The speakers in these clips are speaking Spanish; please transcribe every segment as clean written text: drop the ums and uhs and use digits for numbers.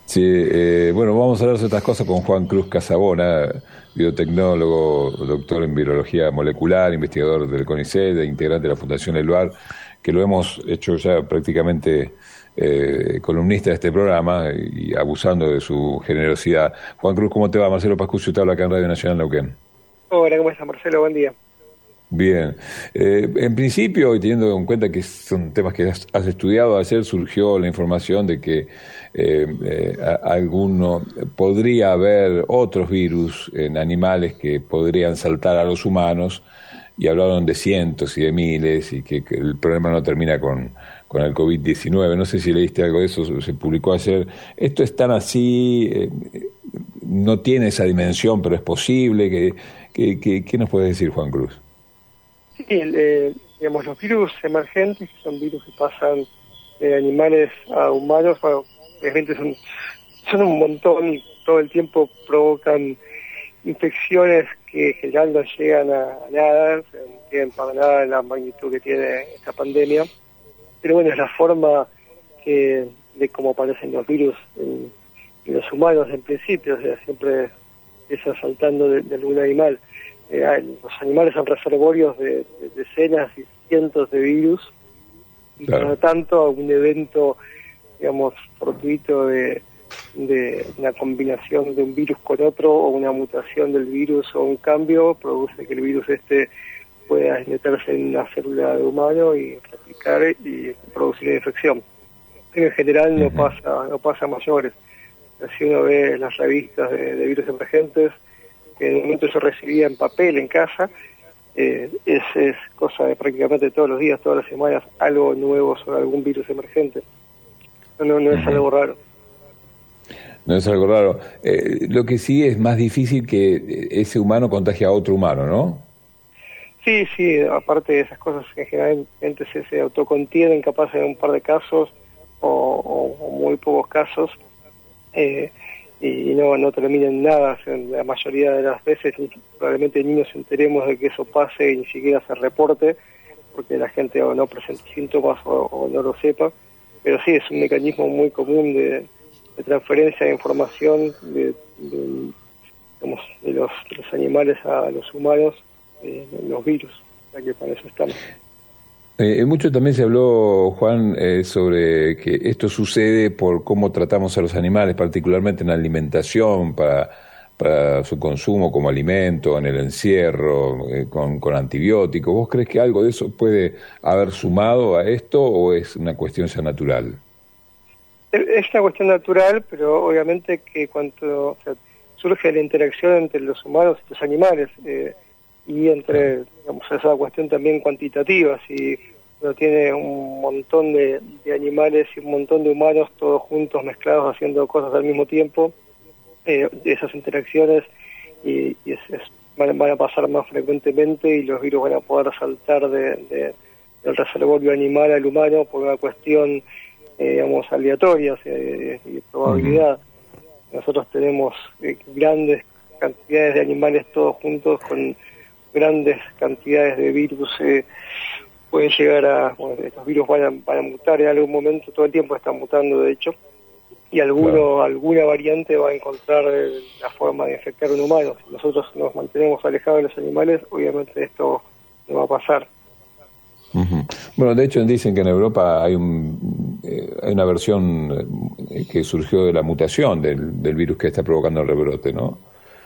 Sí, bueno, vamos a hablar de otras cosas con Juan Cruz Casabona, biotecnólogo, doctor en virología molecular, investigador del CONICET, integrante de la Fundación Eluar, que lo hemos hecho ya prácticamente columnista de este programa y abusando de su generosidad. Juan Cruz, ¿cómo te va? Marcelo Pascuccio te habla acá en Radio Nacional Neuquén. Hola, ¿cómo estás, Marcelo? Buen día. Bien. En principio, y teniendo en cuenta que son temas que has estudiado, ayer surgió la información de que podría haber otros virus en animales que podrían saltar a los humanos, y hablaron de cientos y de miles, y que el problema no termina con el COVID-19. No sé si leíste algo de eso, se publicó ayer. ¿Esto es tan así? ¿No tiene esa dimensión, pero es posible? ¿Qué nos puedes decir, Juan Cruz? Sí, digamos, los virus emergentes, que son virus que pasan de animales a humanos, bueno, obviamente son un montón y todo el tiempo provocan infecciones que en general no llegan a nada, no tienen para nada la magnitud que tiene esta pandemia. Pero bueno, es la forma de cómo aparecen los virus en los humanos en principio, o sea, siempre está saltando de algún animal. Los animales son reservorios de decenas y cientos de virus, y Claro. por lo tanto algún evento, digamos, fortuito de una combinación de un virus con otro, o una mutación del virus o un cambio, produce que el virus pueda meterse en una célula de humano y replicar y producir una infección. Pero en general no pasa a mayores. Si uno ve las revistas de virus emergentes, que en el momento se recibía en papel en casa, es cosa de prácticamente todos los días, todas las semanas, algo nuevo sobre algún virus emergente. No es algo raro. No es algo raro. Lo que sí es más difícil que ese humano contagie a otro humano, ¿no? Sí, aparte de esas cosas que generalmente se autocontienen, capaz en un par de casos o muy pocos casos, y no termina en nada. O sea, la mayoría de las veces probablemente ni nos enteremos de que eso pase y ni siquiera se reporte, porque la gente o no presenta síntomas o no lo sepa. Pero sí, es un mecanismo muy común de transferencia de información de los animales a los humanos, los virus, ya que para eso estamos. Mucho también se habló, Juan, sobre que esto sucede por cómo tratamos a los animales, particularmente en la alimentación, para su consumo como alimento, en el encierro, con antibióticos. ¿Vos crees que algo de eso puede haber sumado a esto, o es una cuestión ya natural? Es una cuestión natural, pero obviamente que cuando surge la interacción entre los humanos y los animales, y entre, digamos, esa cuestión también cuantitativa, si uno tiene un montón de animales y un montón de humanos todos juntos, mezclados, haciendo cosas al mismo tiempo, esas interacciones van a pasar más frecuentemente, y los virus van a poder saltar del reservorio animal al humano por una cuestión, digamos, aleatoria, y probabilidad. Nosotros tenemos grandes cantidades de animales todos juntos con grandes cantidades de virus. Pueden llegar estos virus van a mutar en algún momento, todo el tiempo están mutando de hecho, y alguna variante va a encontrar la forma de infectar a un humano. Si nosotros nos mantenemos alejados de los animales, obviamente esto no va a pasar. Bueno, de hecho dicen que en Europa hay una versión que surgió de la mutación del virus que está provocando el rebrote, ¿no?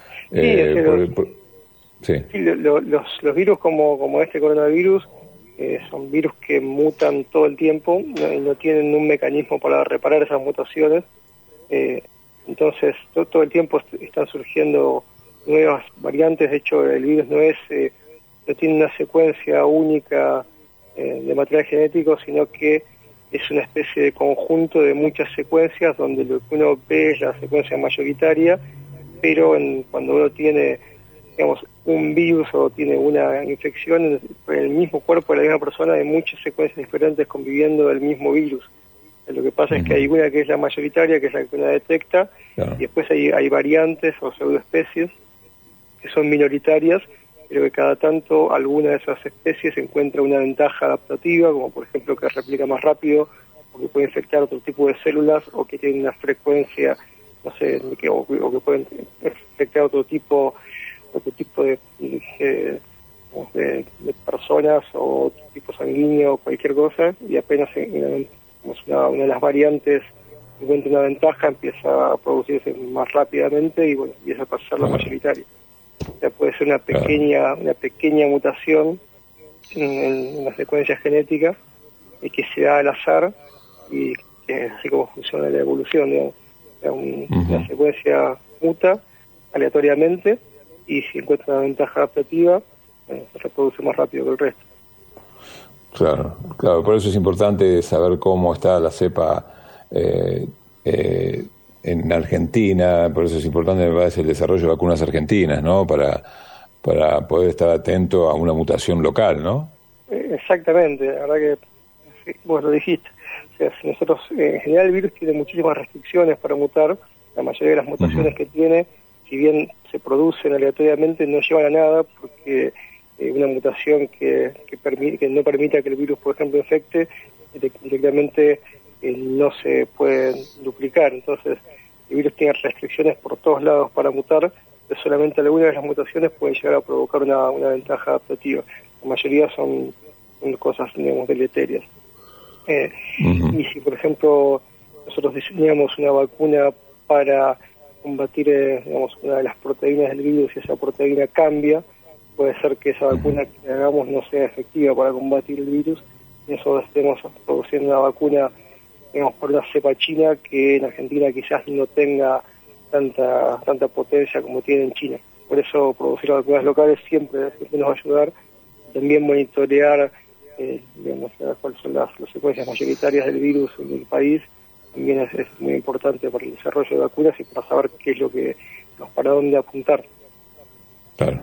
Sí, los virus como este coronavirus son virus que mutan todo el tiempo, no tienen un mecanismo para reparar esas mutaciones, entonces todo el tiempo están surgiendo nuevas variantes. De hecho, el virus no tiene una secuencia única de material genético, sino que es una especie de conjunto de muchas secuencias, donde lo que uno ve es la secuencia mayoritaria, pero cuando uno tiene, digamos, un virus o tiene una infección en el mismo cuerpo de la misma persona, hay muchas secuencias diferentes conviviendo del mismo virus. Lo que pasa es que hay una que es la mayoritaria, que es la que uno detecta, y después hay variantes o pseudoespecies que son minoritarias, pero que cada tanto alguna de esas especies encuentra una ventaja adaptativa, como por ejemplo que replica más rápido, o que puede infectar otro tipo de células, o que tiene una frecuencia no sé, o que pueden infectar otro tipo de personas o tipo sanguíneo o cualquier cosa, y apenas una de las variantes encuentra una ventaja, empieza a producirse más rápidamente y bueno, empieza a pasar lo mayoritario. O sea, puede ser una pequeña mutación en la secuencia genética y que se da al azar, y que es así como funciona la evolución, digamos. La secuencia muta aleatoriamente y si encuentra una ventaja adaptativa, se reproduce más rápido que el resto. Claro, por eso es importante saber cómo está la cepa en Argentina, por eso es importante, me parece, el desarrollo de vacunas argentinas, ¿no? Para poder estar atento a una mutación local, ¿no? Exactamente, la verdad que vos lo dijiste. O sea, si nosotros, en general el virus tiene muchísimas restricciones para mutar, la mayoría de las mutaciones que tiene, si bien se producen aleatoriamente, no llevan a nada, porque una mutación que no permita que el virus, por ejemplo, infecte, directamente no se puede duplicar. Entonces, el virus tiene restricciones por todos lados para mutar, pero solamente algunas de las mutaciones pueden llegar a provocar una ventaja adaptativa. La mayoría son cosas, digamos, deleterias. Y si, por ejemplo, nosotros diseñamos una vacuna para combatir, digamos, una de las proteínas del virus y esa proteína cambia, puede ser que esa vacuna que hagamos no sea efectiva para combatir el virus, y nosotros estemos produciendo una vacuna, digamos, por una cepa china que en Argentina quizás no tenga tanta potencia como tiene en China. Por eso producir vacunas locales siempre nos va a ayudar. También monitorear, digamos, cuáles son las secuencias mayoritarias del virus en el país, también es muy importante para el desarrollo de vacunas y para saber qué es lo que para dónde apuntar. Claro.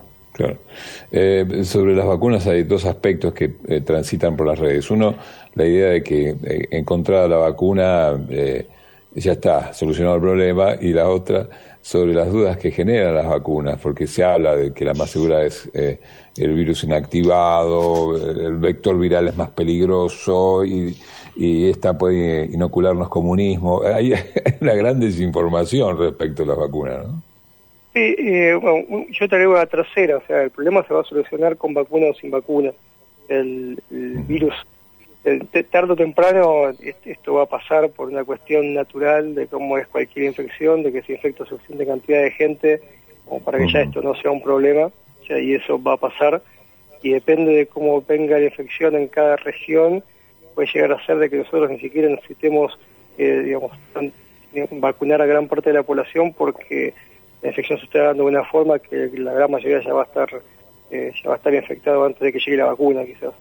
Sobre las vacunas hay dos aspectos que transitan por las redes. Uno, la idea de que encontrada la vacuna ya está solucionado el problema, y la otra sobre las dudas que generan las vacunas, porque se habla de que la más segura es el virus inactivado, el vector viral es más peligroso y esta puede inocularnos comunismo. Hay una gran desinformación respecto a las vacunas, ¿no? Sí, bueno, yo te agrego la tercera, o sea, el problema se va a solucionar con vacuna o sin vacuna. El virus, tarde o temprano, esto va a pasar por una cuestión natural de cómo es cualquier infección, de que se infecta suficiente cantidad de gente como para que ya esto no sea un problema, o sea, y eso va a pasar, y depende de cómo venga la infección en cada región, puede llegar a ser de que nosotros ni siquiera necesitemos, digamos, vacunar a gran parte de la población, porque la infección se está dando de una forma que la gran mayoría ya va a estar infectado antes de que llegue la vacuna, quizás.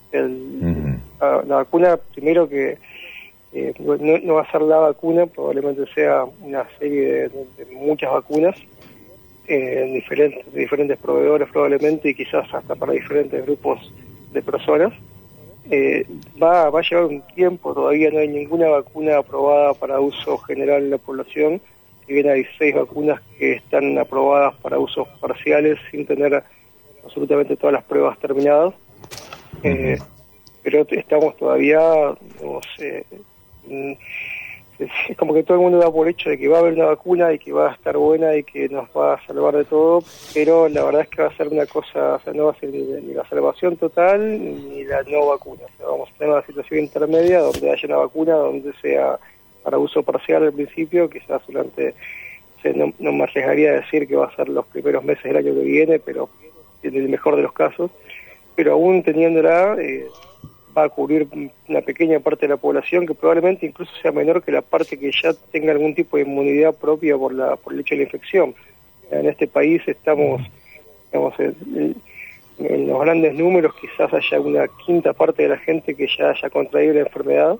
La vacuna, primero que no va a ser la vacuna, probablemente sea una serie de muchas vacunas, de diferentes proveedores probablemente, y quizás hasta para diferentes grupos de personas. Va a llevar un tiempo, todavía no hay ninguna vacuna aprobada para uso general en la población. Si bien hay 6 vacunas que están aprobadas para usos parciales sin tener absolutamente todas las pruebas terminadas, pero estamos todavía, digamos, es como que todo el mundo da por hecho de que va a haber una vacuna y que va a estar buena y que nos va a salvar de todo, pero la verdad es que va a ser una cosa, o sea, no va a ser ni la salvación total ni la no vacuna. O sea, vamos a tener una situación intermedia donde haya una vacuna, donde sea para uso parcial al principio, quizás durante, no me arriesgaría a decir que va a ser los primeros meses del año que viene, pero en el mejor de los casos, pero aún teniéndola, va a cubrir una pequeña parte de la población, que probablemente incluso sea menor que la parte que ya tenga algún tipo de inmunidad propia por el hecho de la infección. En este país estamos, digamos, en los grandes números, quizás haya una quinta parte de la gente que ya haya contraído la enfermedad,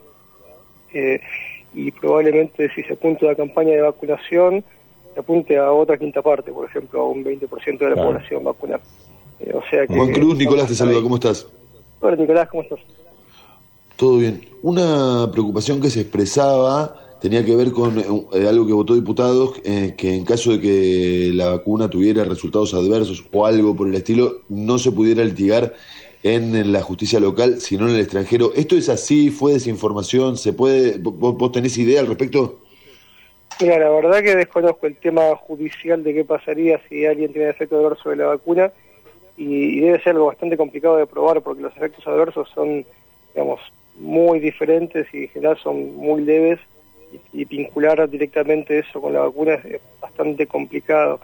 y probablemente si se apunta a la campaña de vacunación, se apunte a otra quinta parte, por ejemplo, a un 20% de la población vacunada. O sea que, Juan Cruz, Nicolás te saluda, ¿cómo estás? Hola Nicolás, ¿cómo estás? Todo bien. Una preocupación que se expresaba tenía que ver con algo que votó diputados, que en caso de que la vacuna tuviera resultados adversos o algo por el estilo, no se pudiera litigar en la justicia local, sino en el extranjero. ¿Esto es así? ¿Fue desinformación? ¿Se puede? ¿Vos tenés idea al respecto? Mira, la verdad que desconozco el tema judicial de qué pasaría si alguien tiene efecto adverso de la vacuna y debe ser algo bastante complicado de probar porque los efectos adversos son, digamos, muy diferentes y en general son muy leves y vincular directamente eso con la vacuna es bastante complicado.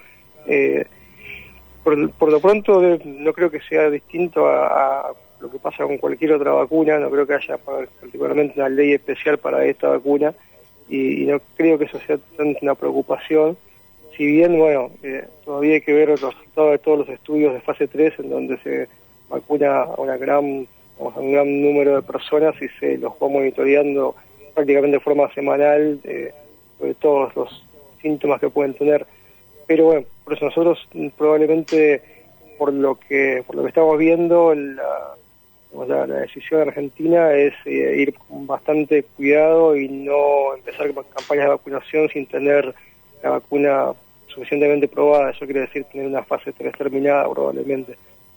Por lo pronto no creo que sea distinto a lo que pasa con cualquier otra vacuna, no creo que haya particularmente una ley especial para esta vacuna y no creo que eso sea tanto una preocupación, si bien, bueno, todavía hay que ver los resultados de todos los estudios de fase 3 en donde se vacuna a un gran número de personas y se los va monitoreando prácticamente de forma semanal de todos los síntomas que pueden tener. Pero bueno, por eso nosotros probablemente por lo que estamos viendo la decisión argentina es ir con bastante cuidado y no empezar con campañas de vacunación sin tener la vacuna suficientemente probada. Eso quiere decir tener una fase 3 terminada probablemente.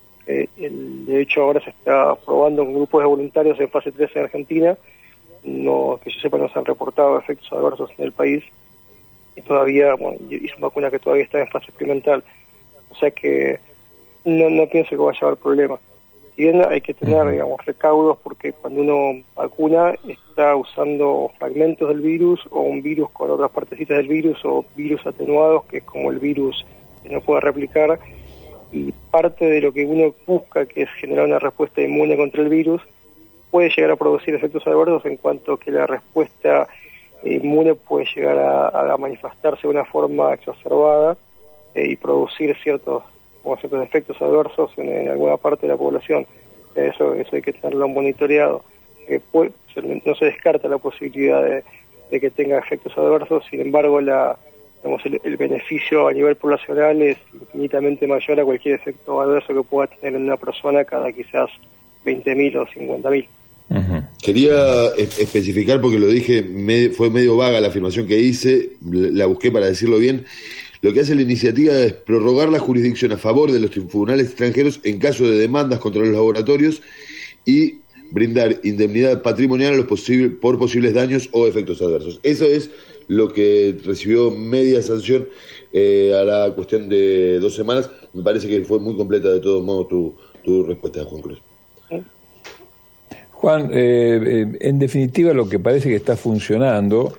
De hecho ahora se está probando en grupos de voluntarios en fase 3 en Argentina. No, que yo sepa, no se han reportado efectos adversos en el país y todavía, bueno, es una vacuna que todavía está en fase experimental, o sea que no pienso que vaya a haber problemas. Si bien hay que tener, digamos, recaudos porque cuando uno vacuna está usando fragmentos del virus o un virus con otras partecitas del virus o virus atenuados, que es como el virus que no puede replicar, y parte de lo que uno busca, que es generar una respuesta inmune contra el virus, puede llegar a producir efectos adversos en cuanto que la respuesta inmune puede llegar a manifestarse de una forma exacerbada y producir ciertos efectos adversos en alguna parte de la población. Eso hay que tenerlo monitoreado. No se descarta la posibilidad de que tenga efectos adversos, sin embargo el beneficio a nivel poblacional es infinitamente mayor a cualquier efecto adverso que pueda tener en una persona cada quizás 20.000 o 50.000. Quería especificar, porque lo dije, fue medio vaga la afirmación que hice, la busqué para decirlo bien. Lo que hace la iniciativa es prorrogar la jurisdicción a favor de los tribunales extranjeros en caso de demandas contra los laboratorios y brindar indemnidad patrimonial por posibles daños o efectos adversos. Eso es lo que recibió media sanción a la cuestión de 2 semanas. Me parece que fue muy completa de todos modos tu respuesta, Juan Cruz. Juan, en definitiva lo que parece que está funcionando,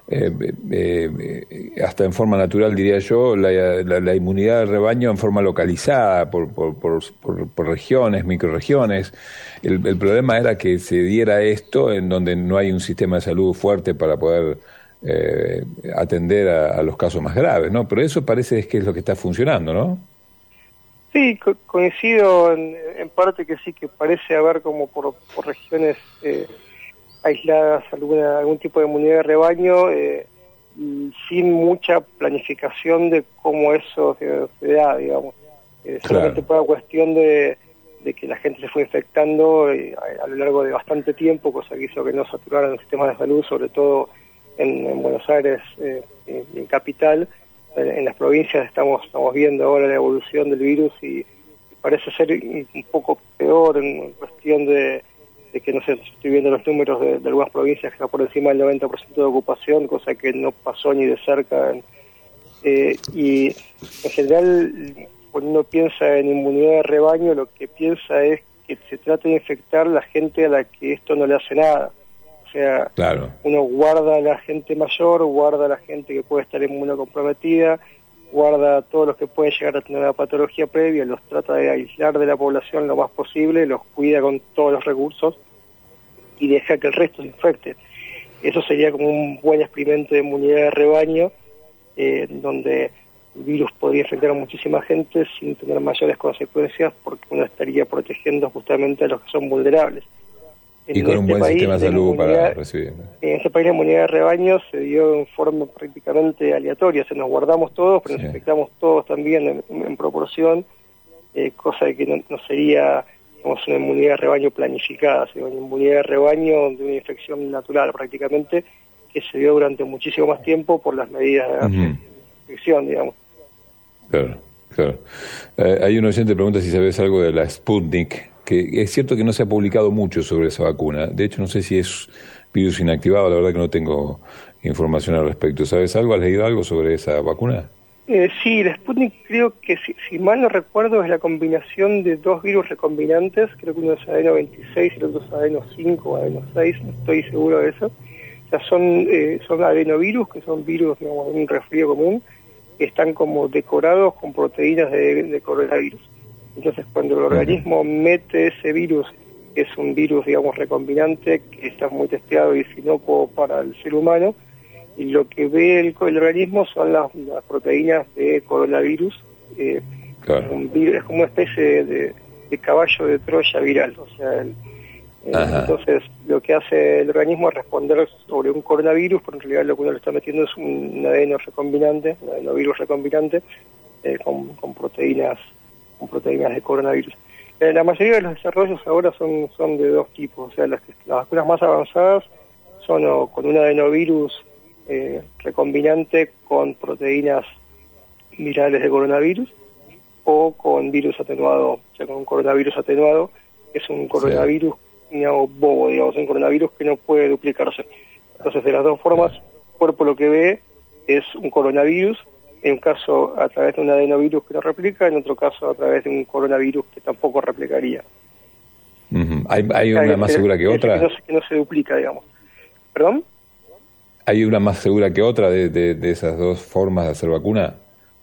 hasta en forma natural diría yo, la inmunidad de rebaño en forma localizada por regiones, microrregiones. El problema era que se diera esto en donde no hay un sistema de salud fuerte para poder atender a los casos más graves, ¿no? Pero eso parece que es lo que está funcionando, ¿no? Sí, coincido en parte que sí, que parece haber como por regiones aisladas algún tipo de inmunidad de rebaño, sin mucha planificación de cómo eso se da, digamos. Solamente por la cuestión de que la gente se fue infectando a lo largo de bastante tiempo, cosa que hizo que no saturaran el sistema de salud, sobre todo en Buenos Aires, en Capital. En las provincias estamos viendo ahora la evolución del virus y parece ser un poco peor en cuestión de que, no sé, estoy viendo los números de algunas provincias que está por encima del 90% de ocupación, cosa que no pasó ni de cerca. Y en general, cuando uno piensa en inmunidad de rebaño, lo que piensa es que se trata de infectar a la gente a la que esto no le hace nada. O sea, claro, uno guarda a la gente mayor, guarda a la gente que puede estar inmunocomprometida, guarda a todos los que pueden llegar a tener una patología previa, los trata de aislar de la población lo más posible, los cuida con todos los recursos y deja que el resto se infecte. Eso sería como un buen experimento de inmunidad de rebaño, donde el virus podría infectar a muchísima gente sin tener mayores consecuencias porque uno estaría protegiendo justamente a los que son vulnerables. Y con un buen sistema de salud para recibir. En este país la inmunidad de rebaño se dio en forma prácticamente aleatoria, nos guardamos todos, pero nos infectamos todos también en proporción, cosa de que no sería, digamos, una inmunidad de rebaño planificada, sino una inmunidad de rebaño de una infección natural prácticamente, que se dio durante muchísimo más tiempo por las medidas de infección, digamos. Claro. Hay un oyente que pregunta si sabes algo de la Sputnik, que es cierto que no se ha publicado mucho sobre esa vacuna. De hecho, no sé si es virus inactivado. La verdad que no tengo información al respecto. ¿Sabes algo? ¿Has leído algo sobre esa vacuna? Sí, el Sputnik creo que, si mal no recuerdo, es la combinación de dos virus recombinantes. Creo que uno es adeno 26 y el otro es adeno 5 o adeno 6, no estoy seguro de eso. O sea, son adenovirus, que son virus, digamos, de un resfrío común, que están como decorados con proteínas de coronavirus. Entonces, cuando el organismo mete ese virus, que es un virus, digamos, recombinante, que está muy testeado y es inocuo para el ser humano, y lo que ve el organismo son las proteínas de coronavirus. Claro. Es como una especie de caballo de Troya viral. O sea, entonces lo que hace el organismo es responder sobre un coronavirus, pero en realidad lo que uno le está metiendo es un adeno recombinante, un adenovirus recombinante, con proteínas de coronavirus. La mayoría de los desarrollos ahora son de dos tipos. O sea, las vacunas más avanzadas son con un adenovirus recombinante con proteínas virales de coronavirus, o con virus atenuado, o sea, con un coronavirus atenuado, que es un coronavirus bobo, digamos, un coronavirus que no puede duplicarse. Entonces, de las dos formas, el cuerpo lo que ve es un coronavirus, en un caso a través de un adenovirus que no replica, en otro caso a través de un coronavirus que tampoco replicaría. ¿Hay una más segura que otra? Que no se duplica, digamos. ¿Perdón? ¿Hay una más segura que otra de esas dos formas de hacer vacuna?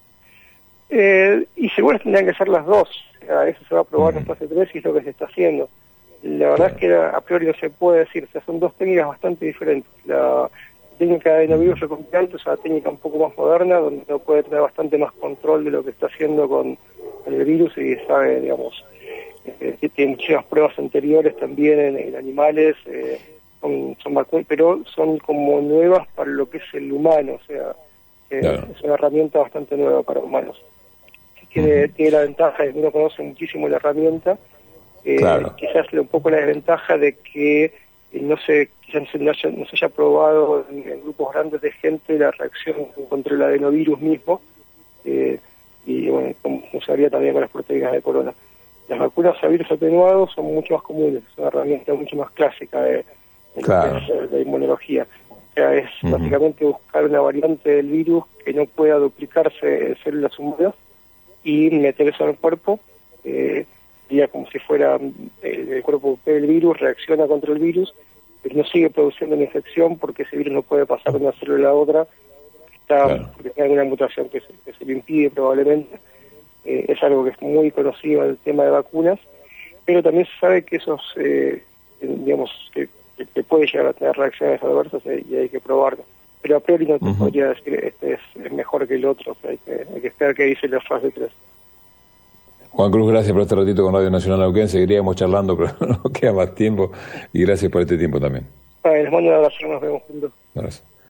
Y seguro tendrían que ser las dos. Eso se va a probar en fase 3 y es lo que se está haciendo. La verdad es que a priori no se puede decir. O sea, son dos técnicas bastante diferentes. La técnica de adenovirus recombinante es una técnica un poco más moderna, donde uno puede tener bastante más control de lo que está haciendo con el virus y sabe, digamos, que tiene muchas pruebas anteriores también en animales. Son vacunas, pero son como nuevas para lo que es el humano, o sea, es una herramienta bastante nueva para humanos. Tiene la ventaja de que uno conoce muchísimo la herramienta, quizás un poco la desventaja de que quizás no se haya probado en grupos grandes de gente la reacción contra el adenovirus mismo, y bueno, como se haría también con las proteínas de corona. Las vacunas a virus atenuados son mucho más comunes, es una herramienta mucho más clásica de inmunología. O sea, es básicamente buscar una variante del virus que no pueda duplicarse en células humanas y meter eso en el cuerpo, ya como si fuera el cuerpo del virus, reacciona contra el virus, pero no sigue produciendo una infección porque ese virus no puede pasar de una célula a otra, porque tiene alguna mutación que se le impide probablemente. Es algo que es muy conocido en el tema de vacunas, pero también se sabe que esos, digamos, que puede llegar a tener reacciones adversas y hay que probarlo. Pero a priori no te podría decir este es mejor que el otro, o sea, hay que esperar que dice la fase 3. Juan Cruz, gracias por este ratito con Radio Nacional Neuquén. Seguiríamos charlando, pero no queda más tiempo. Y gracias por este tiempo también. Les mando un abrazo, nos vemos juntos. Gracias.